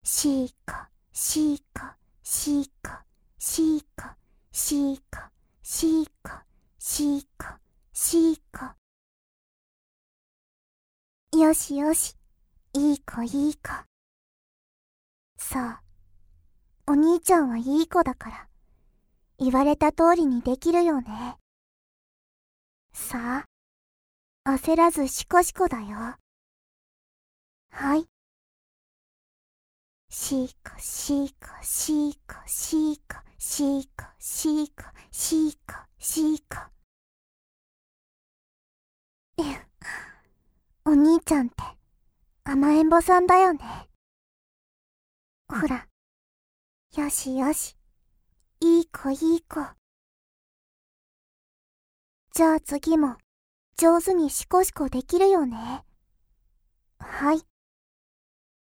しーか、しーか、しーか、しーか、しーか、しーか、しーか、しーか。よしよし、いい子いい子。さあ、お兄ちゃんはいい子だから、言われた通りにできるよね。さあ、焦らずシコシコだよ。はい。しーか、しーか、しーか、しーか、しーか、しーか、しーか、しーか。お兄ちゃんって甘えん坊さんだよね。ほら、よしよし、いい子いい子。じゃあ次も上手にシコシコできるよね。はい。